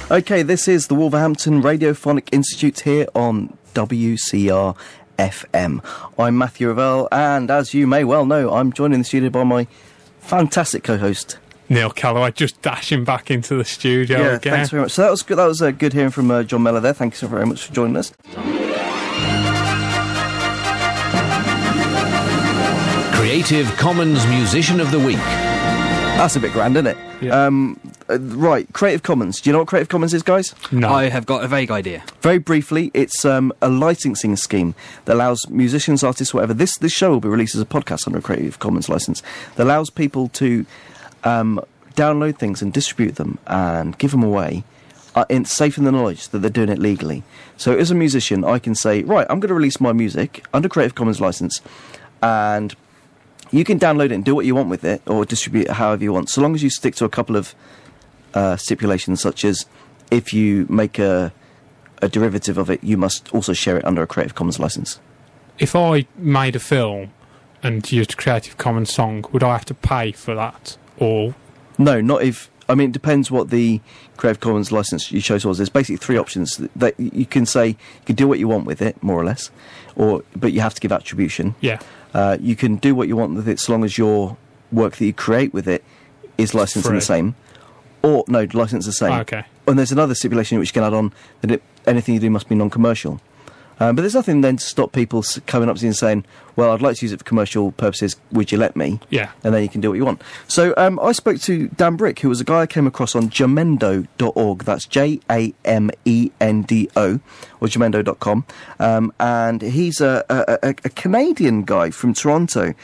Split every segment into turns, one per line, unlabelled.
Okay, this is the Wolverhampton Radiophonic Institute here on WCR FM. I'm Matthew Ravel, and as you may well know, I'm joined in the studio by my fantastic co-host
Neil Calloway, just dashing back into the studio again.
Thanks very much. So that was good. That was good hearing from John Mellor there. Thank you so very much for joining us.
Creative Commons Musician of the Week.
That's a bit grand, isn't it?
Yeah.
Right, Creative Commons. Do you know what Creative Commons is, guys?
No.
I have got a vague idea.
Very briefly, it's a licensing scheme that allows musicians, artists, whatever. This show will be released as a podcast under a Creative Commons license. That allows people to download things and distribute them and give them away, safe in the knowledge that they're doing it legally. So as a musician, I can say, right, I'm going to release my music under Creative Commons license, and you can download it and do what you want with it, or distribute it however you want, so long as you stick to a couple of stipulations, such as if you make a derivative of it, you must also share it under a Creative Commons license.
If I made a film and used a Creative Commons song, would I have to pay for that? Or
no, not if. I mean, it depends what the Creative Commons license you chose was. There's basically three options that you can say. You can do what you want with it, more or less, but you have to give attribution.
Yeah.
You can do what you want with it, so long as your work that you create with it is licensed in the same. Or, no, licensed the same.
Oh, okay.
And there's another stipulation which you can add on, that anything you do must be non-commercial. But there's nothing then to stop people coming up to you and saying, well, I'd like to use it for commercial purposes, would you let me?
Yeah.
And then you can do what you want. So I spoke to Dan Brick, who was a guy I came across on jamendo.org. That's Jamendo, or jamendo.com. And he's a Canadian guy from Toronto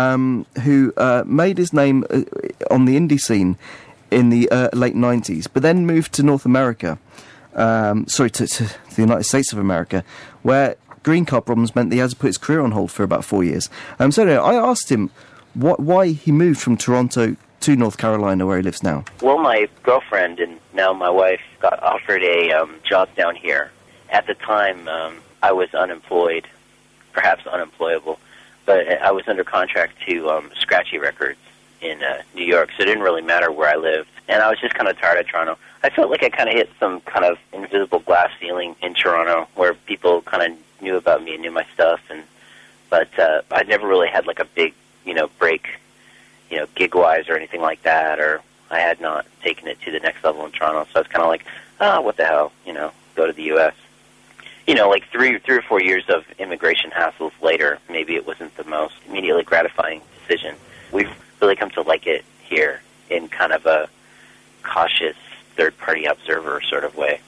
who made his name on the indie scene in the late 90s, but then moved to North America. To the United States of America, where green card problems meant that he had to put his career on hold for about 4 years. So anyway, I asked him why he moved from Toronto to North Carolina, where he lives now.
Well, my girlfriend and now my wife got offered a job down here. At the time, I was unemployed, perhaps unemployable, but I was under contract to Scratchy Records in New York, so it didn't really matter where I lived. And I was just kind of tired of Toronto. I felt like I kind of hit some kind of invisible glass ceiling in Toronto where people kind of knew about me and knew my stuff, but I never really had like a big, break, gig-wise or anything like that, or I had not taken it to the next level in Toronto, so I was kind of like, what the hell, go to the U.S. Like three or 4 years of immigration hassles later, maybe it wasn't the most immediately gratifying decision. We've really come to like it here in kind of a cautious third-party observer sort of way.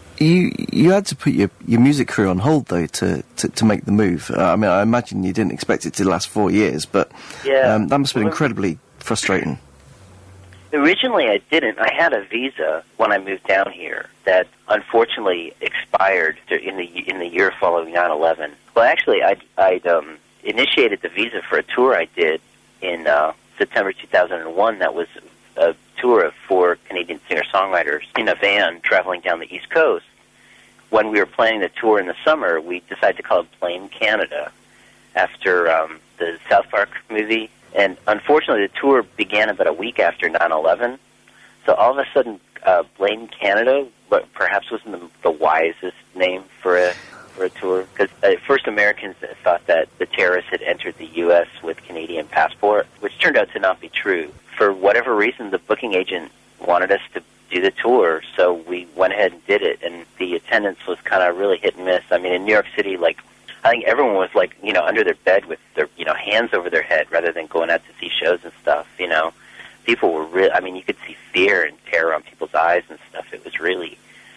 You had to put your music career on hold, though, to make the move. I mean, I imagine you didn't expect it to last 4 years, but that must have been incredibly frustrating.
Originally, I didn't. I had a visa when I moved down here that unfortunately expired in the year following 9/11. Well, actually, I'd initiated the visa for a tour I did in September 2001. That was a tour of 4 Canadian singer-songwriters in a van traveling down the East Coast. When we were planning the tour in the summer, we decided to call it Blame Canada after the South Park movie. And unfortunately, the tour began about a week after 9/11. So all of a sudden, Blame Canada, but perhaps wasn't the wisest name for a tour, because at first Americans thought that the terrorists had entered the U.S. with Canadian passport, which turned out to not be true. For whatever reason, the booking agent wanted us to do the tour, so we went ahead and did it, and the attendance was kind of really hit and miss. I mean, in New York City, I think everyone was under their bed with their hands over their head rather than going out to see shows and stuff. People were really, you could see fear and terror on people's eyes and stuff. It was really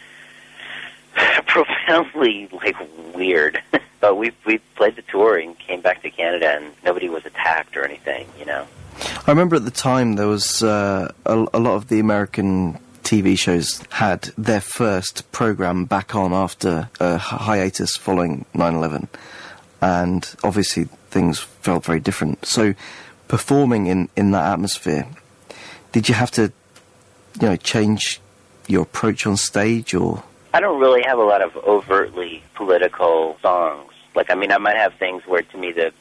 profoundly weird. But we played the tour and came back to Canada, and nobody was attacked or anything.
I remember at the time there was a lot of the American TV shows had their first program back on after a hiatus following 9/11, and obviously things felt very different. So performing in that atmosphere, did you have to change your approach on stage, or?
I don't really have a lot of overtly political songs. I might have things where to me the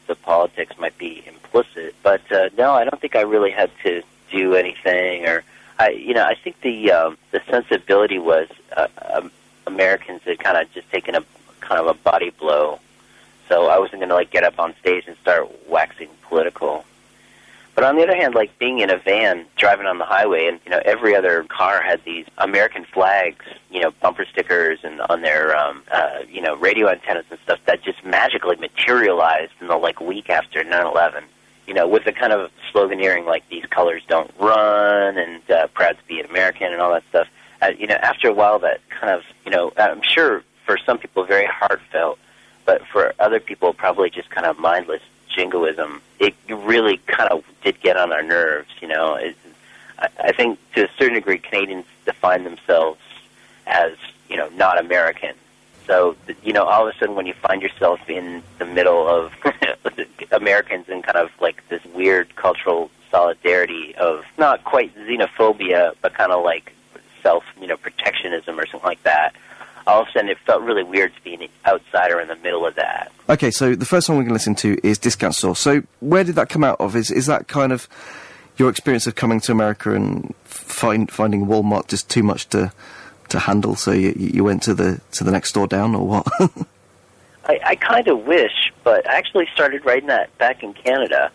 politics might be implicit, but no, I don't think I really had to do anything, or I think the sensibility was Americans had kind of just taken a kind of a body blow, so I wasn't going to like get up on stage and start waxing political. But on the other hand, like being in a van driving on the highway, and every other car had these American flags, bumper stickers, and on their radio antennas and stuff that just magically materialized in the like week after 9/11. With the kind of sloganeering like "These colors don't run" and "Proud to be an American" and all that stuff. After a while, that kind of I'm sure for some people very heartfelt, but for other people probably just kind of mindless jingoism. It really kind of did get on our nerves, I think to a certain degree Canadians define themselves as, not American. So, all of a sudden when you find yourself in the middle of Americans and kind of like this weird cultural solidarity of not quite xenophobia, but kind of like protectionism or something like that, all of a sudden it felt really weird to be an outsider in the middle of that.
Okay, so the first song we're going to listen to is Discount Store. So where did that come out of? Is that kind of your experience of coming to America and finding Walmart just too much to handle, so you went to the next store down, or what?
I kind of wish, but I actually started writing that back in Canada.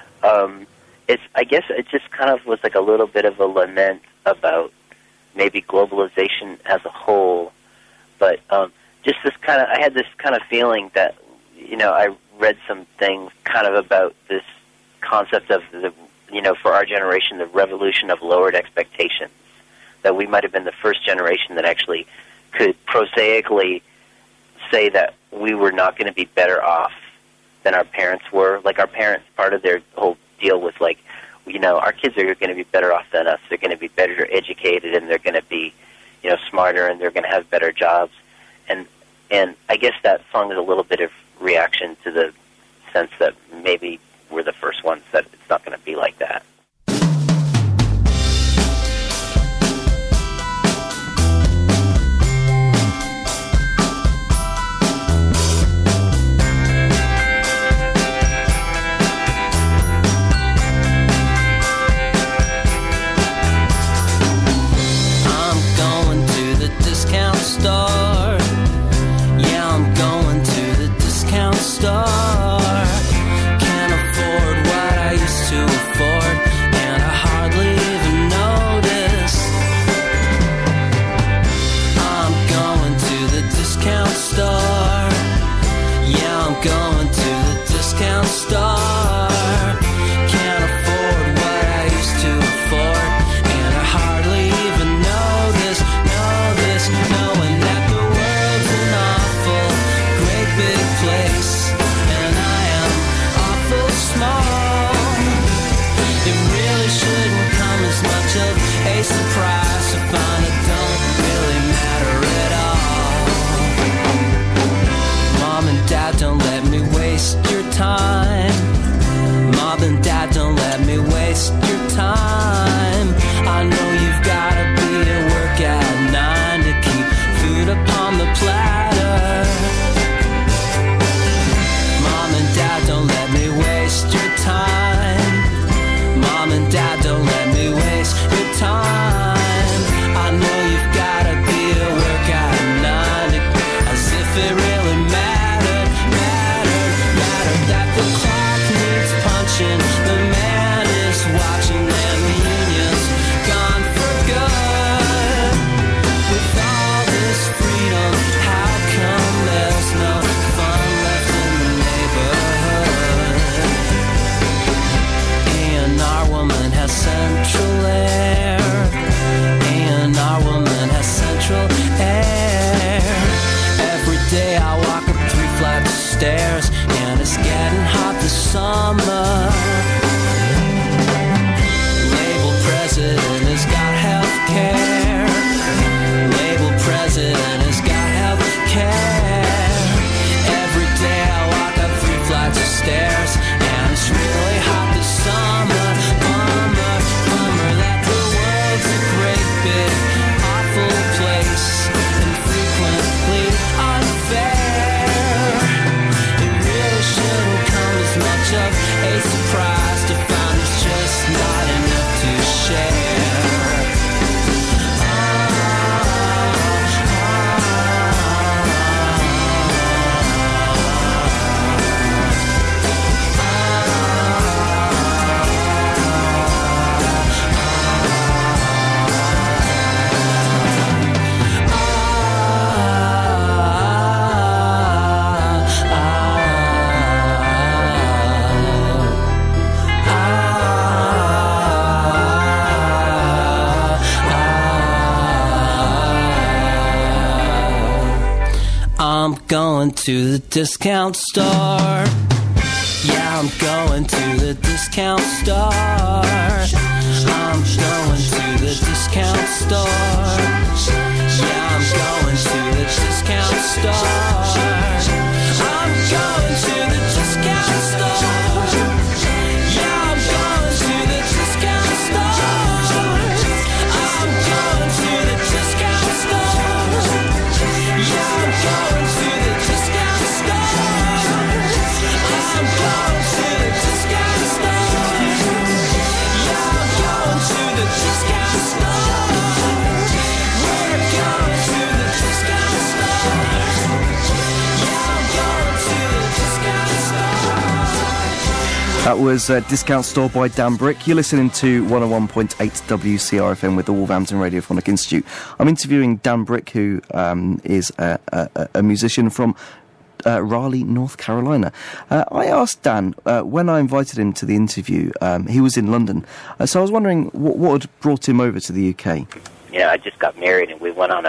I guess it just kind of was like a little bit of a lament about maybe globalization as a whole. But just this kind of, I had this kind of feeling that, I read some things kind of about this concept of for our generation, the revolution of lowered expectations. That we might have been the first generation that actually could prosaically say that we were not going to be better off than our parents were. Like our parents, part of their whole deal was like, our kids are going to be better off than us. They're going to be better educated, and they're going to be smarter, and they're going to have better jobs. And I guess that song is a little bit of reaction to the sense that maybe we're the first ones that it's not going to be like that.
Can't afford what I used to afford, and I hardly even notice. I'm going to the discount store. Yeah, I'm going to the discount store. Can't afford what I used to afford, and I hardly even notice, knowing that the world's an awful, great big place. A surprise to find it don't really matter at all. Mom and Dad, don't let me waste your time. Mom and Dad, don't let me waste your time. I know you've gotta be at work at 9 to keep food upon the platter. Mom and Dad, don't let me waste your time. Mom and Dad, don't let me waste your time. I know you've gotta be at work at 9 as if it really mattered that the clock needs punching, the man is watching, and the union's gone for good. With all this freedom, how come there's no fun left in the neighborhood? And our woman has central air, and our woman has central air. Every day I walk up 3 flights of stairs, and it's getting hot this summer. Label president has got health care. Label president has got health care. Every day I walk up 3 flights of stairs, and it's really hot this summer. Bummer that the world's a great big awful place, and frequently unfair. It really shouldn't come as much of a surprise. to the discount store. Yeah, I'm going to the discount store. I'm going to the discount store. Yeah, I'm going to the discount store. I'm going to the discount store. Yeah, I'm going to the discount store. I'm going to the discount store. Yeah, I'm going to the discount store. I'm going to the discount store. Yeah, I'm going to the discount store. We're going to the discount store. Yeah, I'm going to the discount store.
That was Discount Store by Dan Brick. You're listening to 101.8 WCRFM with the Wolverhampton Radiophonic Institute. I'm interviewing Dan Brick, who is a musician from Raleigh, North Carolina. I asked Dan, when I invited him to the interview, he was in London, so I was wondering what had brought him over to the UK.
Yeah, I just got married, and we went on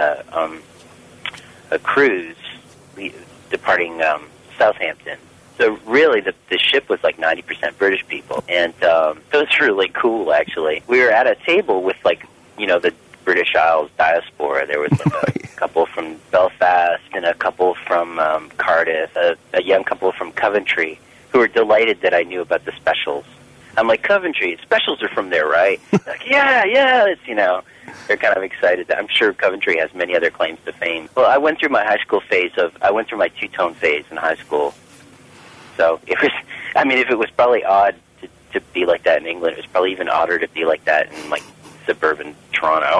a cruise departing Southampton. So really, the ship was like 90% British people, and so it was really cool, actually. We were at a table with, like, you know, the British Isles diaspora. There was like a couple from Belfast and a couple from Cardiff, a young couple from Coventry, who were delighted that I knew about the Specials. I'm like, Coventry, Specials are from there, right? Like, yeah, it's, you know, they're kind of excited. I'm sure Coventry has many other claims to fame. Well, I went through my high school phase I went through my two-tone phase in high school. So it was, I mean, if it was probably odd to be like that in England, it was probably even odder to be like that in, like, suburban Toronto.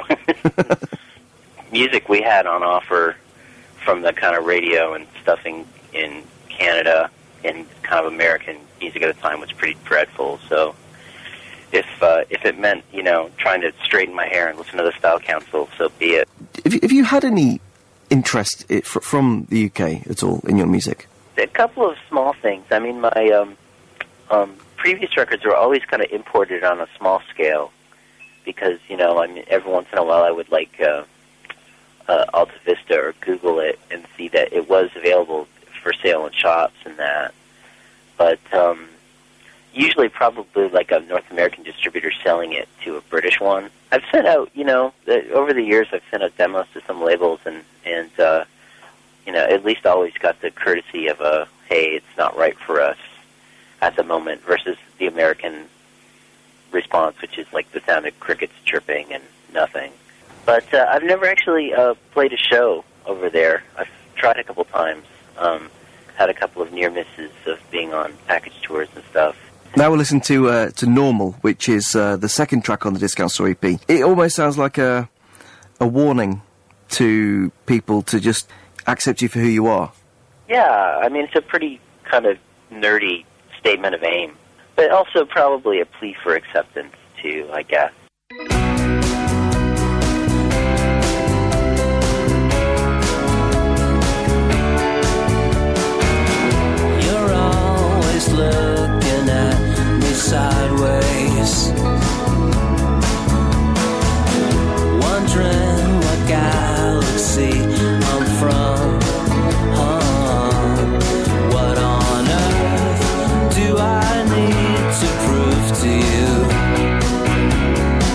Music we had on offer from the kind of radio and stuff in Canada and kind of American music at the time was pretty dreadful. So if it meant, you know, trying to straighten my hair and listen to the Style Council, so be it.
Have you had any interest from the UK at all in your music?
A couple of small things. I mean, my previous records were always kind of imported on a small scale because, you know, I mean, every once in a while I would like Alta Vista or Google it and see that it was available for sale in shops and that. But usually probably like a North American distributor selling it to a British one. I've sent out, you know, over the years I've sent out demos to some labels and you know, at least always got the courtesy of a, hey, it's not right for us at the moment, versus the American response, which is like the sound of crickets chirping and nothing. But I've never actually played a show over there. I've tried a couple times. Had a couple of near misses of being on package tours and stuff.
Now we'll listen to Normal, which is the second track on the Discount Store EP. It almost sounds like a warning to people to just accept you for who you are.
Yeah, I mean, it's a pretty kind of nerdy statement of aim, but also probably a plea for acceptance, too, I guess.
You're always looking at me sideways, wondering what galaxy I'm from. What on earth do I need to prove to you?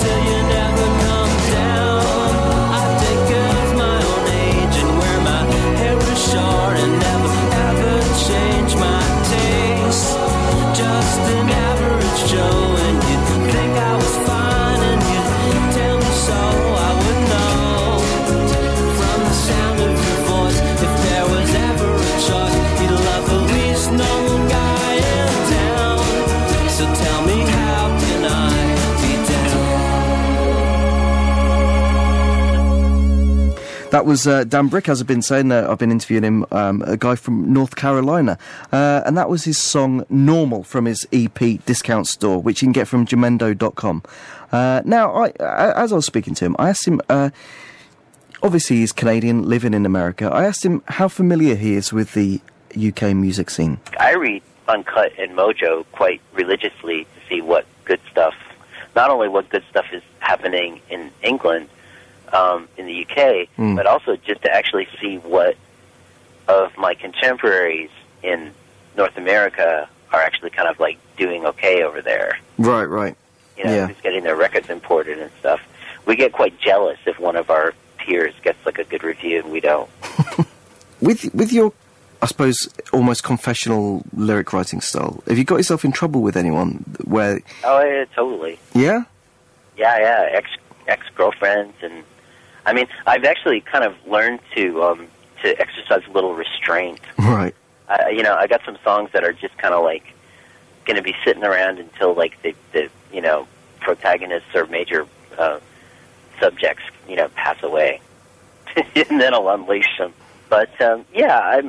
till you never come down. I take girls my own age and wear my hair was short and never ever change my taste. Just an average Joe, and you'd think I was fine, and you'd tell me so. I would know from the sound of your voice if there was ever a choice. You'd love the least known guy in town. So tell me, how can I be down?
That was Dan Brick, as I've been saying. I've been interviewing him, a guy from North Carolina. And that was his song Normal from his EP Discount Store, which you can get from Jamendo.com. Now, as I was speaking to him, I asked him, obviously he's Canadian, living in America. I asked him how familiar he is with the UK music scene.
I read Uncut and Mojo quite religiously to see what good stuff, not only what good stuff is happening in England, in the UK, but also just to actually see what of my contemporaries in North America are actually kind of like doing okay over there.
Right.
You know, who's getting their records imported and stuff. We get quite jealous if one of our peers gets like a good review and we don't.
With your, I suppose, almost confessional lyric writing style, have you got yourself in trouble with anyone where...
Oh, yeah, totally.
Yeah?
Yeah, ex-girlfriends, and I mean, I've actually kind of learned to exercise a little restraint.
Right.
You know, I got some songs that are just kind of like going to be sitting around until like the you know, protagonists or major subjects, you know, pass away, and then I'll unleash them. But yeah,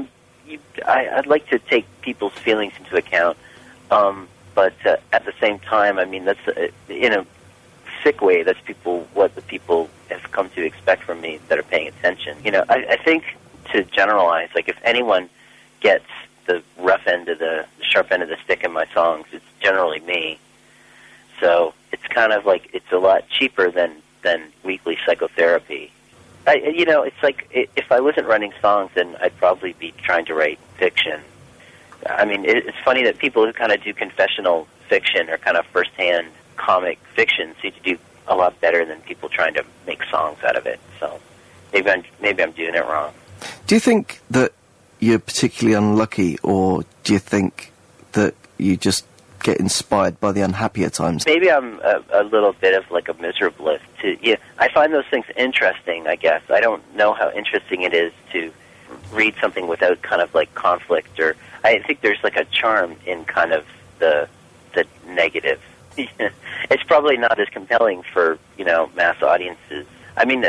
I'd like to take people's feelings into account, but at the same time, I mean, that's in a sick way. That's what the people have come to expect from me that are paying attention. You know, I think to generalize, like if anyone gets the rough end of the sharp end of the stick in my songs, it's generally me. So it's kind of like it's a lot cheaper than weekly psychotherapy. You know, it's like if I wasn't writing songs, then I'd probably be trying to write fiction. I mean, it's funny that people who kind of do confessional fiction or kind of first-hand comic fiction seem to do a lot better than people trying to make songs out of it. So maybe I'm doing it wrong.
Do you think that you're particularly unlucky, or do you think that you just get inspired by the unhappier times?
Maybe I'm a little bit of like a miserablist. I find those things interesting, I guess. I don't know how interesting it is to read something without kind of like conflict, or I think there's like a charm in kind of the negative. It's probably not as compelling for, you know, mass audiences. I mean,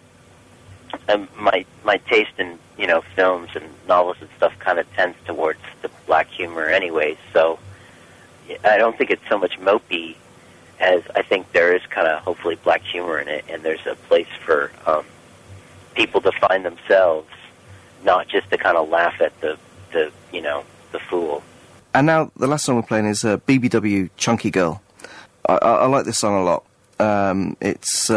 my taste in, you know, films and novels and stuff kind of tends towards the black humor anyways, so I don't think it's so much mopey as I think there is kind of hopefully black humor in it, and there's a place for people to find themselves, not just to kind of laugh at the you know, the fool.
And now the last song we're playing is BBW Chunky Girl. I like this song a lot. It's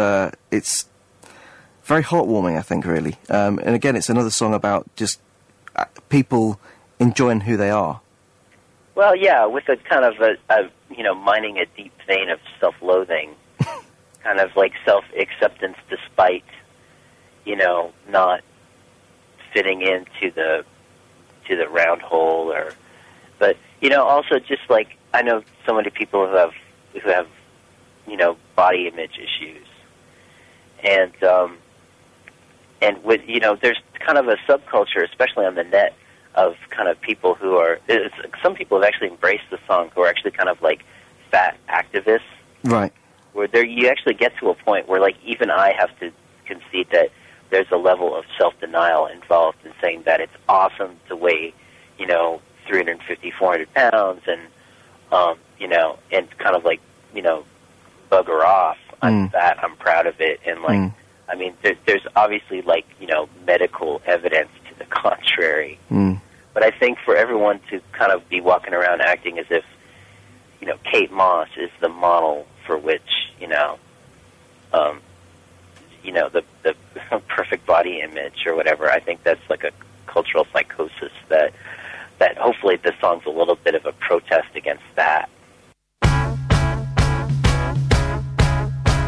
very heartwarming, I think, really. And again, it's another song about just people enjoying who they are.
Well, yeah, with a kind of a you know, mining a deep vein of self-loathing, kind of like self-acceptance despite, you know, not fitting into the round hole, but you know, also just like I know so many people who have you know, body image issues, and with, you know, there's kind of a subculture, especially on the net, of kind of people who are, some people have actually embraced the song who are actually kind of like fat activists,
right?
Where you actually get to a point where like even I have to concede that there's a level of self-denial involved in saying that it's awesome to weigh, you know, 350, 400 pounds and you know, and kind of like, you know, bugger off. I'm fat, I'm proud of it, and like, I mean, there's obviously like, you know, medical evidence to the contrary. But I think for everyone to kind of be walking around acting as if, you know, Kate Moss is the model for which, you know, the perfect body image or whatever, I think that's like a cultural psychosis that hopefully this song's a little. little bit of a protest against that.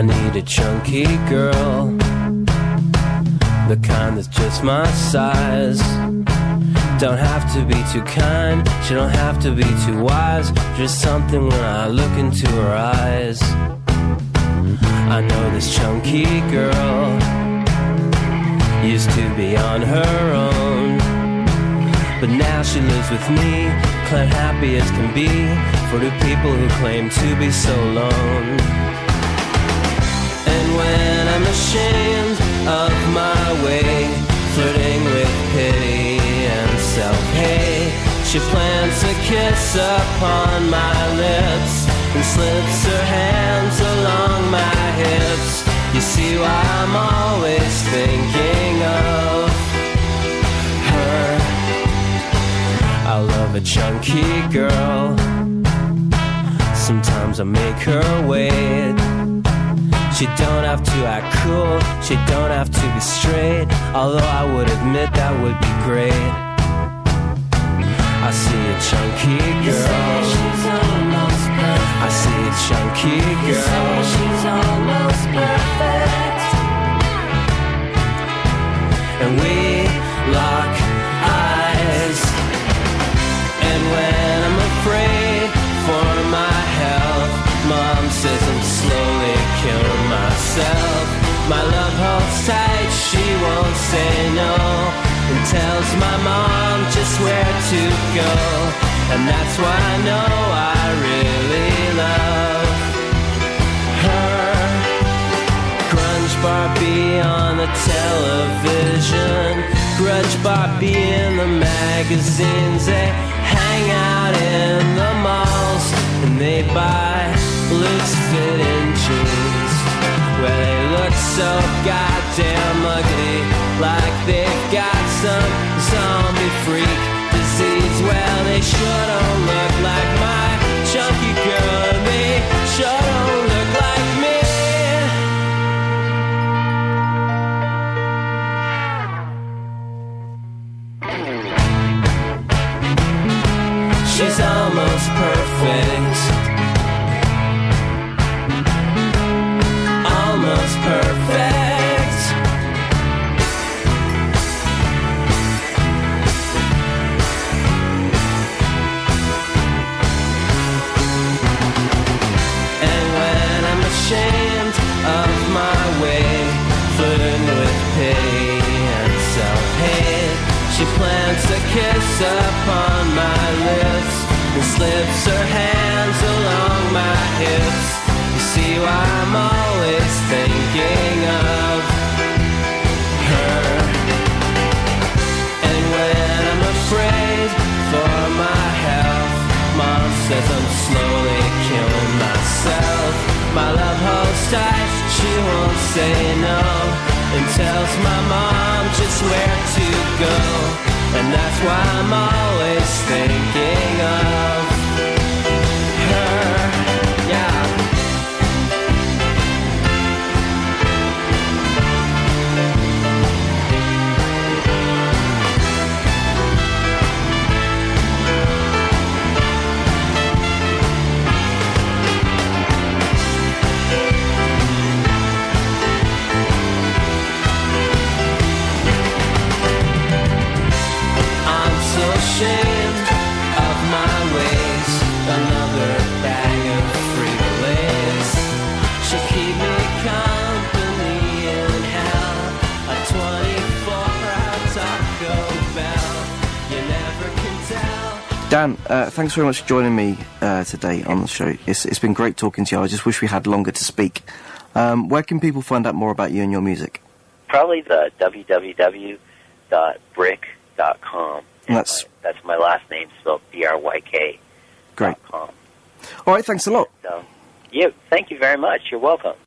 I need a chunky girl, the kind that's just my size. Don't have to be too kind, she don't have to be too wise. Just something when I look into her eyes. I know this chunky girl used to be on her own, but now she lives with me, claimed happy as can be, for the people who claim to be so alone. And when I'm ashamed of my way, flirting with pity and self-hate, she plants a kiss upon my lips and slips her hands along my hips. You see why I'm always thinking of her. I love a chunky girl. Sometimes I make her wait. She don't have to act cool, she don't have to be straight, although I would admit that would be great. I see a chunky girl, she's almost perfect. I see a chunky girl, she's almost perfect. And we lock eyes. And when I'm afraid for my health, Mom says I'm slowly killing myself. My love holds tight, she won't say no, and tells my mom just where to go. And that's why I know I really love her. Grunge Barbie on the television, Grudge Barbie in the magazines. They hang out in the malls and they buy loose fitting jeans, where they look so goddamn ugly, like they've got some zombie freak disease. Well, they sure don't look like my chunky girl, and they sure don't look like me. She's almost perfect. Almost perfect. And when I'm ashamed of my way, flirting with pity and self-hate, she plants a kiss upon my lips and slips her hands along my hips. See why I'm always thinking of her. And when I'm afraid for my health, Mom says I'm slowly killing myself. My love holds tight, she won't say no, and tells my mom just where to go. And that's why I'm always thinking of her. Yeah. Ashamed of my ways, another bag of Frito-Lays should keep me company in hell. A 24-hour Taco Bell, you never can tell.
Dan, thanks very much for joining me today on the show. It's been great talking to you. I just wish we had longer to speak. Where can people find out more about you and your music?
Probably the www.bryk.com. That's my last name, spelled BRYK.
Great. All right, thanks a lot.
So, yeah, thank you very much. You're welcome.